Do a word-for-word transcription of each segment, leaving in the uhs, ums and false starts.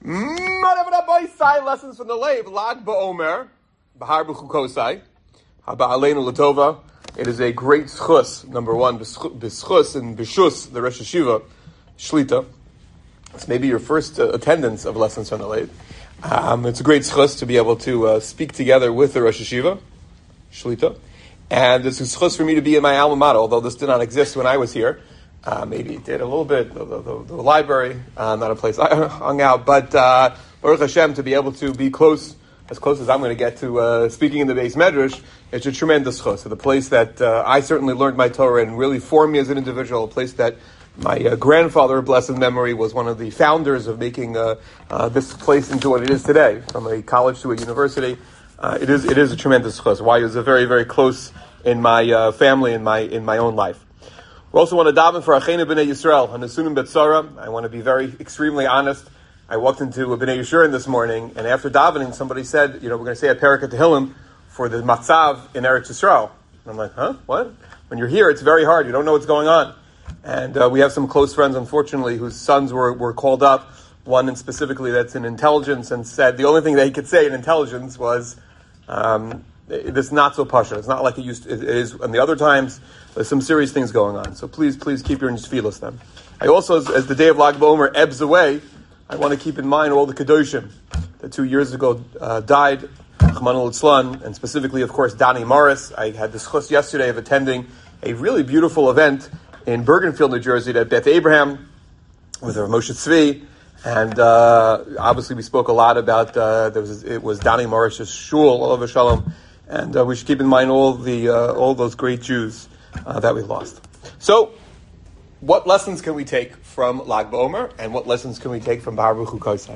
Side lessons from the Lev, Lag BaOmer, Bahar B'chukosai, Haba Aleinu Latova. It is a great schus, number one, b'schus and b'shus, the Rosh Hashiva, Shlita. It's maybe your first uh, attendance of lessons from the Lev. Um, it's a great schus to be able to uh, speak together with the Rosh Hashiva, Shlita. And it's a schus for me to be in my alma mater, although this did not exist when I was here. Uh, maybe it did a little bit, the, the, the library, uh, not a place I hung out, but uh, Baruch Hashem, to be able to be close, as close as I'm going to get to uh, speaking in the Beis Medrash, it's a tremendous chus. So the place that uh, I certainly learned my Torah and really formed me as an individual, a place that my uh, grandfather, of blessed memory, was one of the founders of making uh, uh, this place into what it is today, from a college to a university. Uh, it is it is a tremendous chus. Why it was a very, very close in my uh, family, in my in my own life. We also want to daven for Achenu B'nai Yisrael, Hanasunim Betzara. I want to be very, extremely honest. I walked into a B'nai Yishurin this morning, and after davening, somebody said, you know, we're going to say a Perek Tehillim for the Matzav in Eretz Yisrael. And I'm like, huh? What? When you're here, it's very hard. You don't know what's going on. And uh, we have some close friends, unfortunately, whose sons were, were called up. One in specifically that's in intelligence, and said the only thing that he could say in intelligence was, um, this not so pasha. It's not like it used to, it is. And the other times, there's some serious things going on. So please, please keep your tefillos then. I also, as, as the day of Lag BaOmer ebbs away, I want to keep in mind all the Kedoshim that two years ago uh, died, Chman al-Itzlan, and specifically, of course, Dani Morris. I had this chus yesterday of attending a really beautiful event in Bergenfield, New Jersey, at Beth Abraham with Rav Moshe Tzvi. And uh, obviously, we spoke a lot about uh, there was it was Dani Morris' shul, Olav Shalom, and uh, we should keep in mind all the uh, all those great Jews uh, that we lost. So, what lessons can we take from Lag BaOmer, and what lessons can we take from Bahar B'chukosai?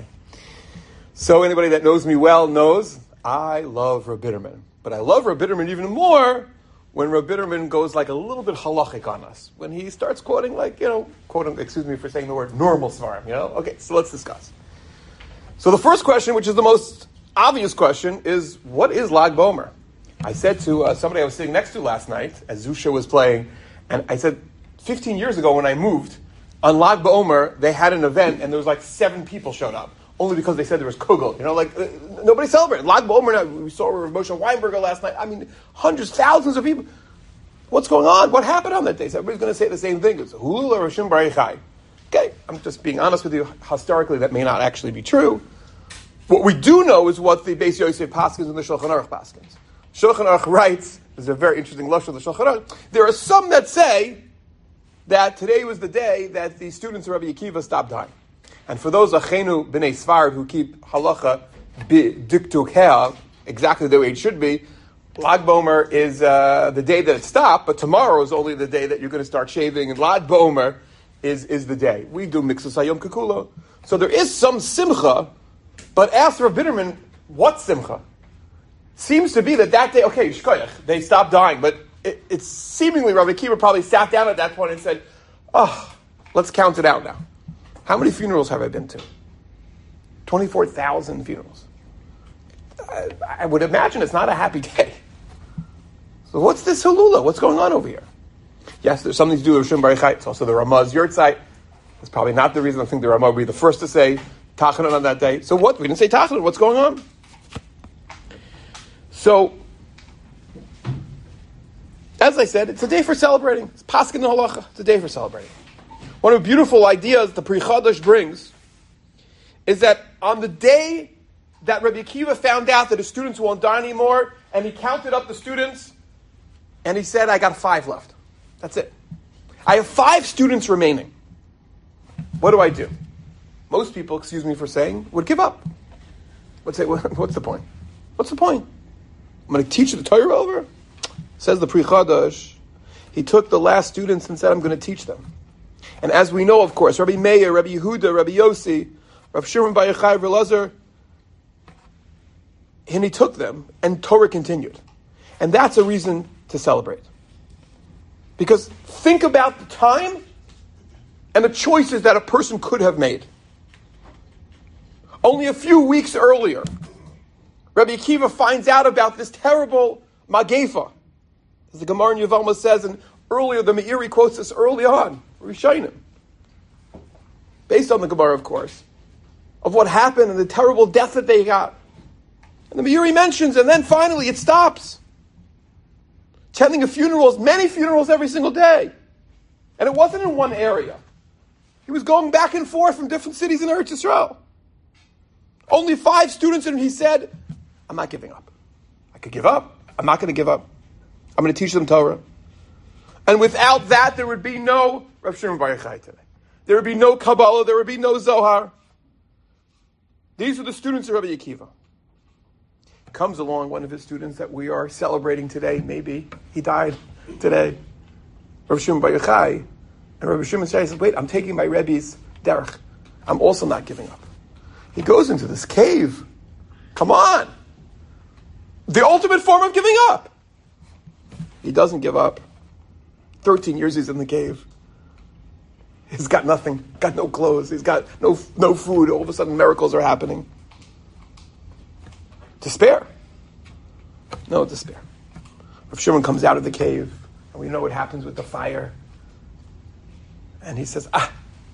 So, anybody that knows me well knows I love Reb Bitterman, but I love Reb Bitterman even more when Reb Bitterman goes like a little bit halachic on us. When he starts quoting like, you know, quoting, excuse me for saying the word normal svarim, you know? Okay, so let's discuss. So the first question, which is the most obvious question, is what is Lag BaOmer? I said to uh, somebody I was sitting next to last night, as Zusha was playing, and I said, fifteen years ago when I moved, on Lag BaOmer, they had an event and there was like seven people showed up. Only because they said there was kugel. You know, like, uh, nobody celebrated. Lag BaOmer, we saw Moshe Weinberger last night. I mean, hundreds, thousands of people. What's going on? What happened on that day? So everybody's going to say the same thing. It's Hulul Rishon Barichai. Okay, I'm just being honest with you. Historically, that may not actually be true. What we do know is what the Beis Yosef Paskins and the Shulchan Aruch Paskins. Shulchan Aruch writes, this is a very interesting lashon of the Shulchan Aruch. There are some that say that today was the day that the students of Rabbi Akiva stopped dying. And for those Achenu B'nai Sfard who keep halacha b'diktukea, exactly the way it should be, Lag BaOmer is uh, the day that it stopped, but tomorrow is only the day that you're going to start shaving, and Lag BaOmer is, is the day. We do Miksus Hayom Kekulo. So there is some simcha, but ask Reb Bitterman, what simcha? Seems to be that that day, okay, shkoyach, they stopped dying, but it, it's seemingly Rabbi Akiva probably sat down at that point and said, oh, let's count it out now. How many funerals have I been to? twenty-four thousand funerals. I, I would imagine it's not a happy day. So what's this hulula? What's going on over here? Yes, there's something to do with Rishon Barichai. It's also the Ramah's Yurtzeit. That's probably not the reason I think the Ramah would be the first to say Tachanun on that day. So what? We didn't say Tachanun. What's going on? So, as I said, it's a day for celebrating. It's Paskin Halacha. It's a day for celebrating. One of the beautiful ideas the Pri Chadash brings is that on the day that Rabbi Akiva found out that his students won't die anymore, and he counted up the students, and he said, I got five left. That's it. I have five students remaining. What do I do? Most people, excuse me for saying, would give up. Would say, what's the point? What's the point? I'm going to teach the Torah over? Says the Pri Chadash, he took the last students and said, I'm going to teach them. And as we know, of course, Rabbi Meir, Rabbi Yehuda, Rabbi Yossi, Rabbi Shimon Bar Yochai, Rabbi Elazar, and he took them, and Torah continued. And that's a reason to celebrate. Because think about the time and the choices that a person could have made. Only a few weeks earlier, Rabbi Akiva finds out about this terrible Magefa. As the Gemara in Yevamah says, and earlier the Meiri quotes this early on, Rishonim. Based on the Gemara, of course. of what happened and the terrible death that they got. And the Meiri mentions, and then finally it stops. Attending a funerals, many funerals every single day. And it wasn't in one area. He was going back and forth from different cities in Eretz Yisrael. Only five students, and he said, I'm not giving up. I could give up. I'm not going to give up. I'm going to teach them Torah. And without that, there would be no Rav Shimon Bar Yochai today. There would be no Kabbalah. There would be no Zohar. These are the students of Rabbi Akiva. Comes along one of his students that we are celebrating today. Maybe he died today. Rav Shimon Bar Yochai. And Rabbi Shimon says, wait, I'm taking my Rebbe's derech. I'm also not giving up. He goes into this cave. Come on. The ultimate form of giving up. He doesn't give up. thirteen years he's in the cave. He's got nothing, got no clothes, he's got no no food. All of a sudden miracles are happening. Despair. No despair. Rav Shimon comes out of the cave, and we know what happens with the fire. And he says, ah,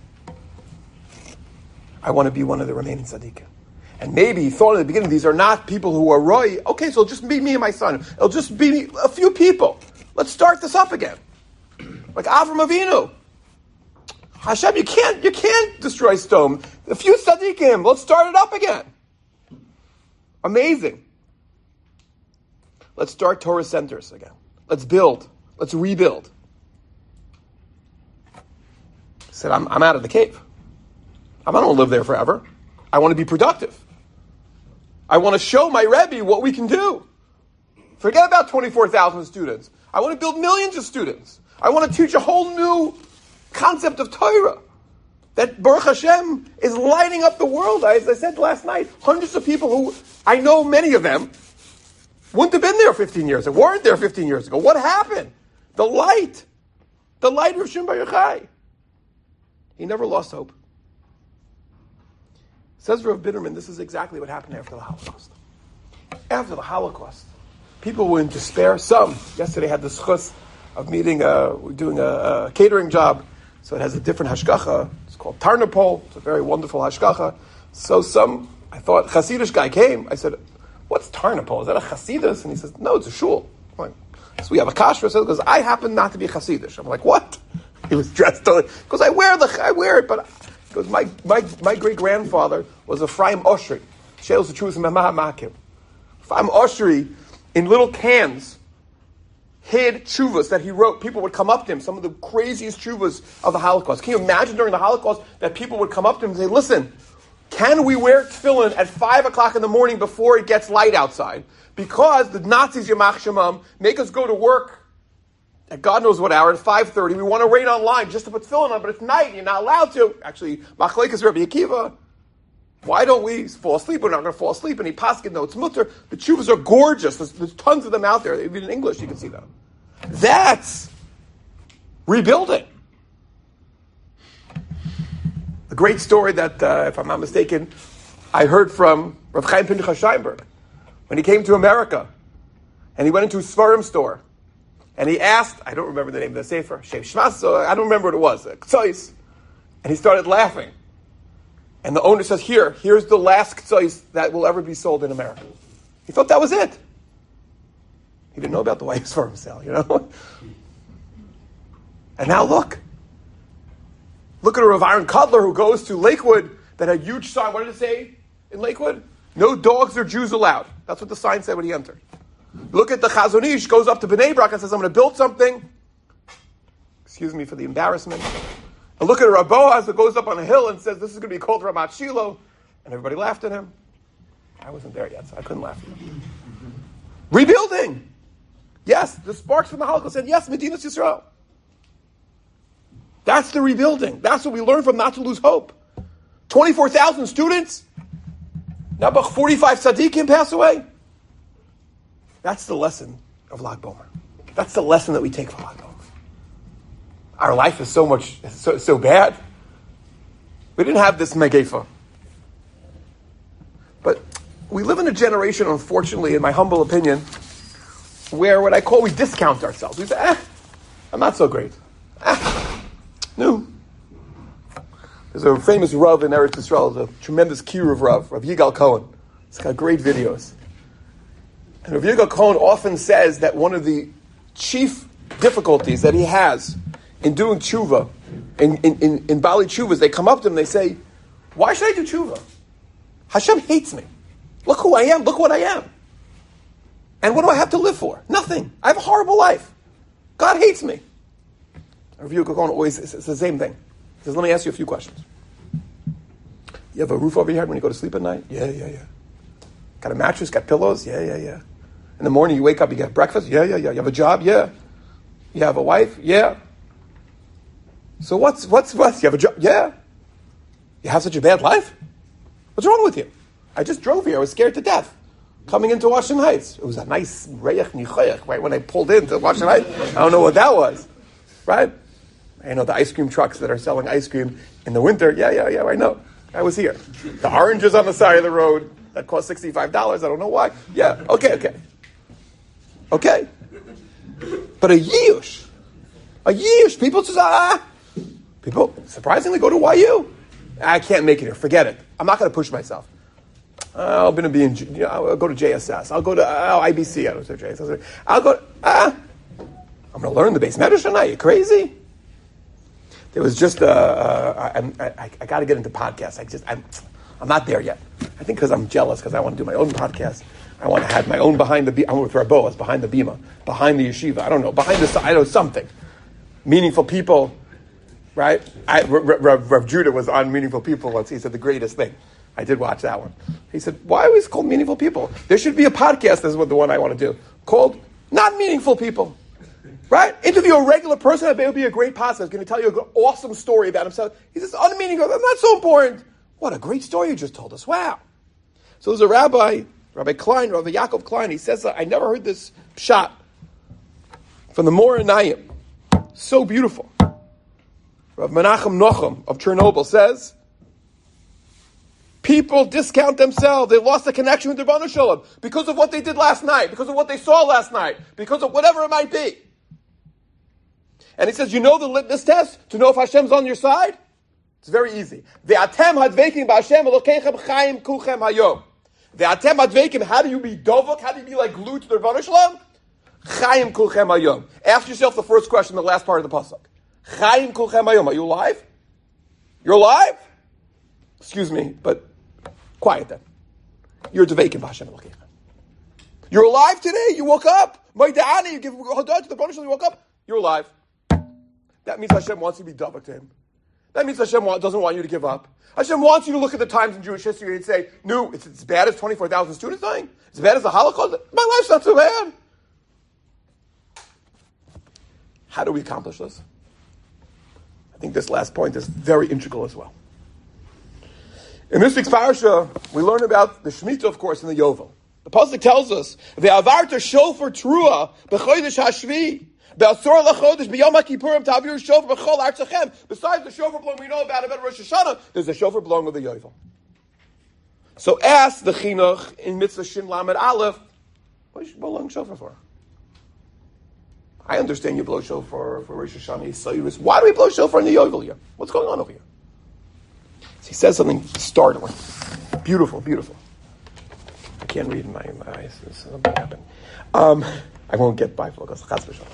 I want to be one of the remaining tzaddikim. And maybe he thought in the beginning, these are not people who are roy. Okay, so it'll just be me and my son. It'll just be a few people. Let's start this up again. Like Avram Avinu. Hashem, you can't, you can't destroy Sodom. A few tzaddikim, let's start it up again. Amazing. Let's start Torah centers again. Let's build. Let's rebuild. He said, I'm, I'm out of the cave. I don't want to live there forever. I want to be productive. I want to show my Rebbe what we can do. Forget about twenty-four thousand students. I want to build millions of students. I want to teach a whole new concept of Torah that Baruch Hashem is lighting up the world. As I said last night, hundreds of people who, I know many of them, wouldn't have been there fifteen years ago, weren't there fifteen years ago. What happened? The light. The light of Shimon Bar Yochai. He never lost hope. Says Rav Bitterman, this is exactly what happened after the Holocaust. After the Holocaust, people were in despair. Some, yesterday had the schus of meeting, uh, doing a, a catering job, so it has a different hashgacha. It's called Tarnopol. It's a very wonderful hashgacha. So some, I thought, Hasidish guy came. I said, what's Tarnopol? Is that a Hasidus? And he says, no, it's a shul. I'm like, so we have a kashrus. So he goes, I happen not to be Hasidish. I'm like, what? He was dressed on it. Because I wear the, I wear it, but because my, my, my great grandfather was a Ephraim Oshri. Sheils the truth Memah Makim. Ephraim Oshri, in little cans, hid tshuvas that he wrote. People would come up to him, some of the craziest tshuvas of the Holocaust. Can you imagine during the Holocaust that people would come up to him and say, listen, can we wear tefillin at five o'clock in the morning before it gets light outside? Because the Nazis, Yamach Shemam, make us go to work at God knows what hour, at five thirty. We want to wait online just to put tefillin on, but it's night, you're not allowed to. Actually, Machlekes Rabbi Akiva. Why don't we fall asleep? We're not going to fall asleep. And he paskin, no, it's mutter. The tshuvas are gorgeous. There's, there's tons of them out there. Even in English, you can see them. That's rebuilding. A great story that, uh, if I'm not mistaken, I heard from Rav Chaim Pinchas Scheinberg when he came to America, and he went into a Svarim store, and he asked, I don't remember the name of the sefer, Shem Shmas, I don't remember what it was, Ktsois, and he started laughing. And the owner says, here, here's the last Ktsois that will ever be sold in America. He thought that was it. He didn't know about the White Svarim sale, you know? And now look. Look at a Rav Aaron Cutler who goes to Lakewood that had a huge sign. What did it say in Lakewood? No dogs or Jews allowed. That's what the sign said when he entered. Look at the Chazon Ish, goes up to Bnei Brak and says, I'm going to build something. Excuse me for the embarrassment. And look at a Rav Boaz that goes up on a hill and says, this is going to be called Ramat Shiloh. And everybody laughed at him. I wasn't there yet, so I couldn't laugh at him. Rebuilding. Yes, the sparks from the Holocaust said, yes, Medinas Yisrael. That's the rebuilding. That's what we learn from not to lose hope. twenty-four thousand students. Now about forty-five tzaddikim pass away. That's the lesson of Lag Bomer. That's the lesson that we take from Lag Bomer. Our life is so much, so, so bad. We didn't have this megefa. But we live in a generation, unfortunately, in my humble opinion, where what I call we discount ourselves. We say, eh, I'm not so great. Eh. No. There's a famous Rav in Eretz Yisrael, a tremendous kiruv Rav, Rav Yigal Cohen. He's got great videos. And Rav Yigal Cohen often says that one of the chief difficulties that he has in doing tshuva, in, in, in, in Bali tshuvas, they come up to him and they say, why should I do tshuva? Hashem hates me. Look who I am, look what I am. And what do I have to live for? Nothing. I have a horrible life. God hates me. Rav Yigal Cohen always says the same thing. He says, let me ask you a few questions. You have a roof over your head when you go to sleep at night? Yeah, yeah, yeah. Got a mattress, got pillows? Yeah, yeah, yeah. In the morning you wake up, you get breakfast? Yeah, yeah, yeah. You have a job? Yeah. You have a wife? Yeah. So what's, what's, what's, you have a job? Yeah. You have such a bad life? What's wrong with you? I just drove here. I was scared to death. Coming into Washington Heights. It was a nice reyech nichoyach, right when I pulled into Washington Heights. I don't know what that was. Right? I know the ice cream trucks that are selling ice cream in the winter. Yeah, yeah, yeah, I know. I was here. The oranges on the side of the road that cost sixty-five dollars. I don't know why. Yeah, okay, okay. Okay. But a yish, a yish, people just, ah, people surprisingly go to Y U. I can't make it here. Forget it. I'm not going to push myself. Uh, I'm going to be in, you know, I'll go to J S S. I'll go to uh, I B C. I don't say J S S. I'll go, ah, I'm going to learn the base medicine. Are you crazy? There was just, uh, uh, I, I, I got to get into podcasts. I just, I'm, I'm not there yet. I think because I'm jealous, because I want to do my own podcast. I want to have my own behind the, I'm with Raboas, behind the bima, behind the yeshiva. I don't know, behind the, I know something. Meaningful people, right? I, Rav, Rav Judah was on Meaningful People once. He said the greatest thing. I did watch that one. He said, why are we called Meaningful People? There should be a podcast, this is what the one I want to do, called Not Meaningful People. Right? Interview a regular person, I bet it would be a great pastor. He's going to tell you an awesome story about himself. He says, unmeaningful, that's not so important. What a great story you just told us. Wow. So there's a rabbi, Rabbi Klein, Rabbi Yaakov Klein, he says, I never heard this shot from the Moranayim. So beautiful. Rav Menachem Nochem of Chernobyl says, people discount themselves. They lost the connection with the Rebbeinu Shalom because of what they did last night, because of what they saw last night, because of whatever it might be. And he says, you know the litmus test to know if Hashem's on your side? It's very easy. Ve'atem hadveikim b'Hashem elokeichem chaim kuchem hayom. Ve'atem hadveikim, how do you be dovok? How do you be like glued to the Rebbeinu Shalom? Chaim kuchem hayom. Ask yourself the first question, the last part of the pasuk. Chaim kuchem hayom. Are you alive? You're alive? Excuse me, but quiet then. You're dveikim b'Hashem elokeichem. You're alive today? You woke up. Maidani, you give hodah to the Rebbeinu Shalom, you woke up. You're alive. That means Hashem wants you to be dovak to him. That means Hashem doesn't want you to give up. Hashem wants you to look at the times in Jewish history and say, no, it's as bad as twenty-four thousand students dying. As bad as the Holocaust. My life's not so bad. How do we accomplish this? I think this last point is very integral as well. In this week's parasha, we learn about the Shemitah, of course, in the Yovel. The pasuk tells us, "Ve'avarta shofar trua b'chodesh hashvi." Besides the shofar blowing we know about about Rosh Hashanah, there's a shofar blowing of the Yovel. So ask the chinuch in Mitzvah Shin Lamed Aleph, what are you blowing shofar for? I understand you blow shofar for Rosh Hashanah, Yisrael. Why do we blow shofar in the Yovel here? What's going on over here? So he says something startling. Beautiful, beautiful. I can't read in my, my eyes. Something happened. Um, I won't get bifocals. Chas v'shalom.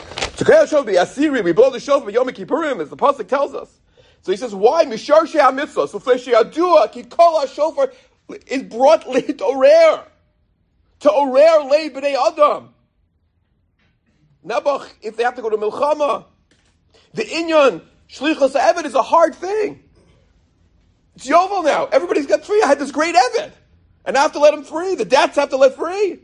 We blow the shofar Yom Kippurim, as the pasuk tells us. So he says, why? Mishar she'ah mitzvah. So fleishiyadua ki kol shofar is brought to orer, to orer lei b'nei adam. Nebuch, if they have to go to milchama, the inyan shlichus eved is a hard thing. It's Yovel now. Everybody's got free. I had this great eved, and I have to let him free. The debts have to let free.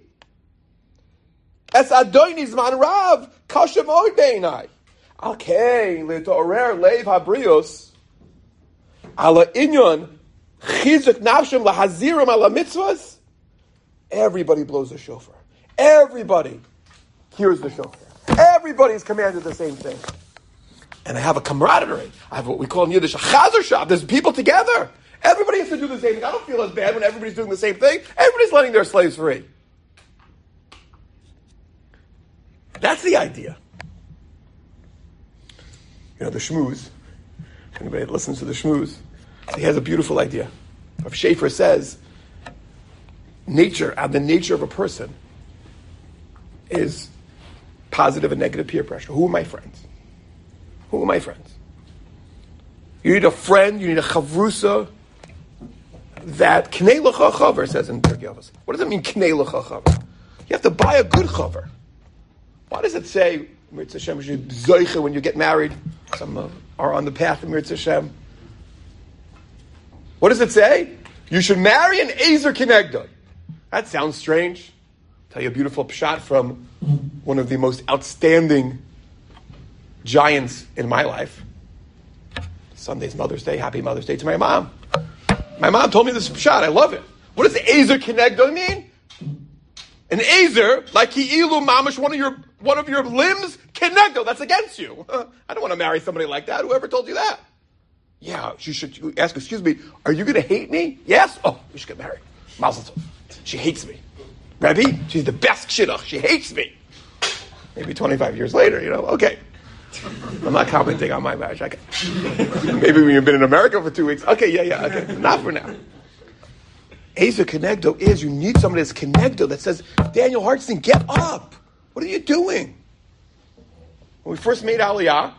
Es adonis man rav kashem oid beinai. Okay, letorer leiv habrios ala inyon chizuk nafshem lahazirim ala mitzvahs. Everybody blows the shofar. Everybody hears the shofar. Everybody's commanded the same thing. And I have a camaraderie. I have what we call in Yiddish a chazer shop. There's people together. Everybody has to do the same thing. I don't feel as bad when everybody's doing the same thing. Everybody's letting their slaves free. That's the idea. You know, the shmooze. If anybody listens to the shmooze, So he has a beautiful idea. Rav Schaefer says, nature, uh, the nature of a person is positive and negative peer pressure. Who are my friends? Who are my friends? You need a friend, you need a chavrusa that knei l'cha chaver, says in Pirkei Avos. What does it mean, knei l'cha chaver? You have to buy a good chaver. Why does it say, Mirz Hashem, zoicha when you get married? Some uh, are on the path of Mirz Hashem. What does it say? You should marry an Ezer Kenegdo. That sounds strange. I'll tell you a beautiful pshat from one of the most outstanding giants in my life. Sunday's Mother's Day. Happy Mother's Day to my mom. My mom told me this pshat. I love it. What does Ezer Kenegdo mean? An Ezer, like Ki'ilu Mamash, one of your one of your limbs, Kenegdo, that's against you. I don't want to marry somebody like that. Whoever told you that? Yeah, she should ask, excuse me, are you going to hate me? Yes? Oh, we should get married. Mazel tov. She hates me. Rebbe, she's the best shidduch. She hates me. Maybe twenty-five years later, you know, okay. I'm not commenting on my marriage. Okay. Maybe when you've been in America for two weeks. Okay, yeah, yeah, okay. Not for now. Ezer Kenegdo is, you need somebody that's Kenegdo that says, Daniel Hartstein, get up. What are you doing? When we first made Aliyah,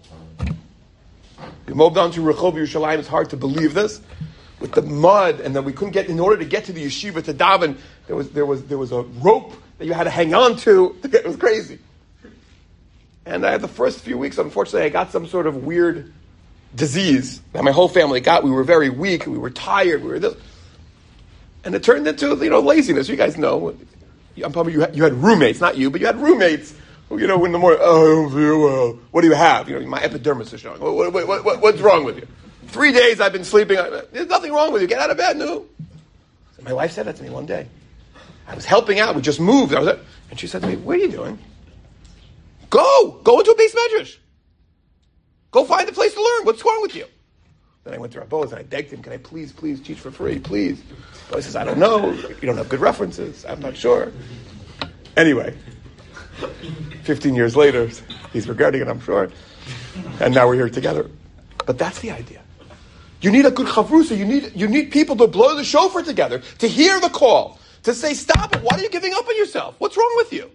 we moved on to Rehov Yerushalayim. It's hard to believe this. With the mud, and then we couldn't get, in order to get to the yeshiva to daven, there was there was there was a rope that you had to hang on to. It was crazy. And I had the first few weeks, unfortunately, I got some sort of weird disease that my whole family got. We were very weak, we were tired, we were this. And it turned into, you know, laziness. You guys know. I'm probably, you had, you had roommates, not you, but you had roommates who, you know, in the morning, oh, I don't feel well. What do you have? You know, my epidermis is showing. What, what, what, what, what's wrong with you? Three days I've been sleeping. There's nothing wrong with you. Get out of bed. No. So my wife said that to me one day. I was helping out. We just moved. I was, and she said to me, what are you doing? Go. Go into a base medrash. Go find a place to learn. What's wrong with you? Then I went to Rav Boaz and I begged him, can I please, please teach for free? Please. So he says, I don't know. You don't have good references. I'm not sure. Anyway, fifteen years later, he's regretting it, I'm sure. And now we're here together. But that's the idea. You need a good chavrusa. You need you need people to blow the shofar together, to hear the call, to say, stop it. Why are you giving up on yourself? What's wrong with you?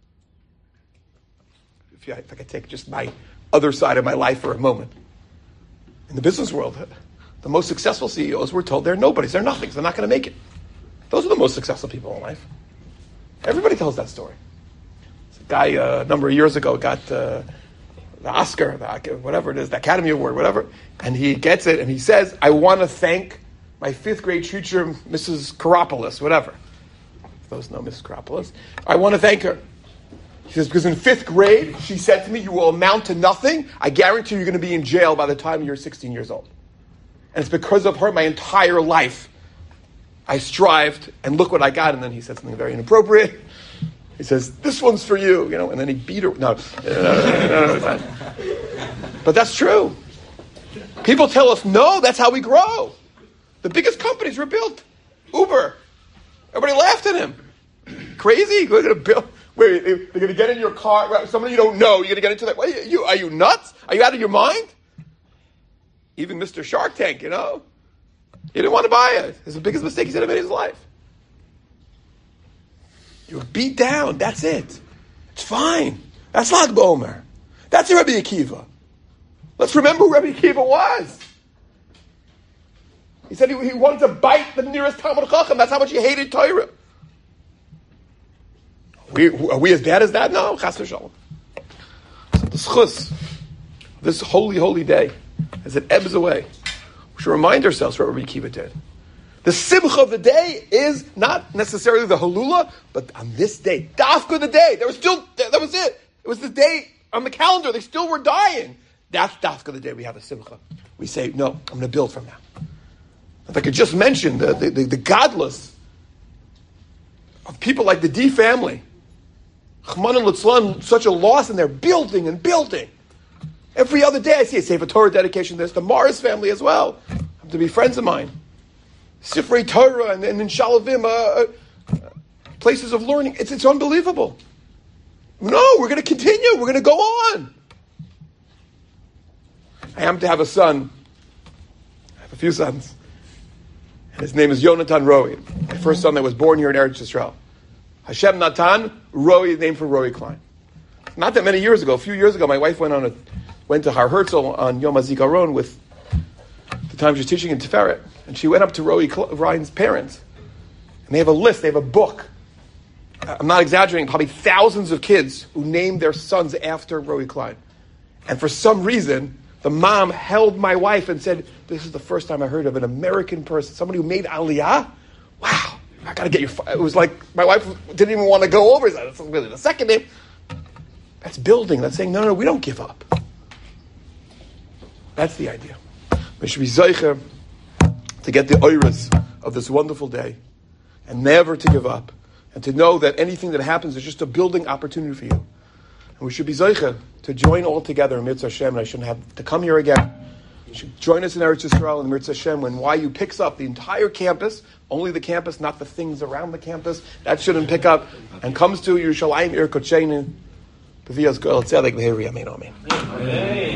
If, you, if I could take just my other side of my life for a moment. In the business world, the most successful C E Os were told they're nobodies, they're nothings, they're not going to make it. Those are the most successful people in life. Everybody tells that story. This guy uh, a number of years ago got uh, the Oscar, the, whatever it is, the Academy Award, whatever, and he gets it and he says, I want to thank my fifth grade teacher, Missus Karopoulos, whatever. Those know Missus Karopoulos. I want to thank her. He says, because in fifth grade, she said to me, you will amount to nothing. I guarantee you're going to be in jail by the time you're sixteen years old. And it's because of her, my entire life, I strived, and look what I got. And then he said something very inappropriate. He says, this one's for you, you know, and then he beat her. No, no, no, no, no, but that's true. People tell us, no, that's how we grow. The biggest companies were built. Uber. Everybody laughed at him. Crazy? We're going to build... Wait, they're going to get in your car, somebody you don't know, you're going to get into that. What, are, you, are you nuts? Are you out of your mind? Even Mister Shark Tank, you know? He didn't want to buy it. It's the biggest mistake he's ever made in his life. You're beat down, that's it. It's fine. That's Lag BaOmer. That's Rabbi Akiva. Let's remember who Rabbi Akiva was. He said he, he wanted to bite the nearest Talmud Chacham. That's how much he hated Torah. We, are we as bad as that? No, chas v'shalom. So the schus, this holy, holy day, as it ebbs away, we should remind ourselves what Rabbi Akiva did. The simcha of the day is not necessarily the halula, but on this day, dafka the day, there was still, that was it. It was the day on the calendar, they still were dying. That's dafka the day we have a simcha. We say, no, I'm going to build from now. If I could just mention the, the, the, the godless of people like the D family, Chman and Litzlan, such a loss, and they're building and building. Every other day I see a Sefer Torah dedication. There's the Morris family as well. Happen to be friends of mine. Sifrei Torah and, and in Shalavim, uh, uh, places of learning. It's, it's unbelievable. No, we're going to continue. We're going to go on. I happen to have a son. I have a few sons. And his name is Yonatan Roi, my first son that was born here in Eretz Yisrael. Hashem Natan, Roi, named for Roi Klein. Not that many years ago, a few years ago, my wife went on a went to Har Herzl on Yom HaZikaron with the time she was teaching in Tiferet, and she went up to Roi Ryan's parents, and they have a list, they have a book. I'm not exaggerating, probably thousands of kids who named their sons after Roi Klein. And for some reason, the mom held my wife and said, "This is the first time I heard of an American person, somebody who made Aliyah. Wow, I got to get your." It was like my wife didn't even want to go over. That's really the second name. That's building. That's saying, no, no, no, we don't give up. That's the idea. We should be zeicher to get the oiras of this wonderful day and never to give up and to know that anything that happens is just a building opportunity for you. And we should be zeicher to join all together in Mitzvah Hashem. And I shouldn't have to come here again. You should join us in Eretz Yisrael in Mitzvah Hashem when Y U picks up the entire campus, only the campus, not the things around the campus. That shouldn't pick up. And comes to Yerushalayim Ir Kocheinu. B'viyas Goel Tzedek V'Heri Amen Amen.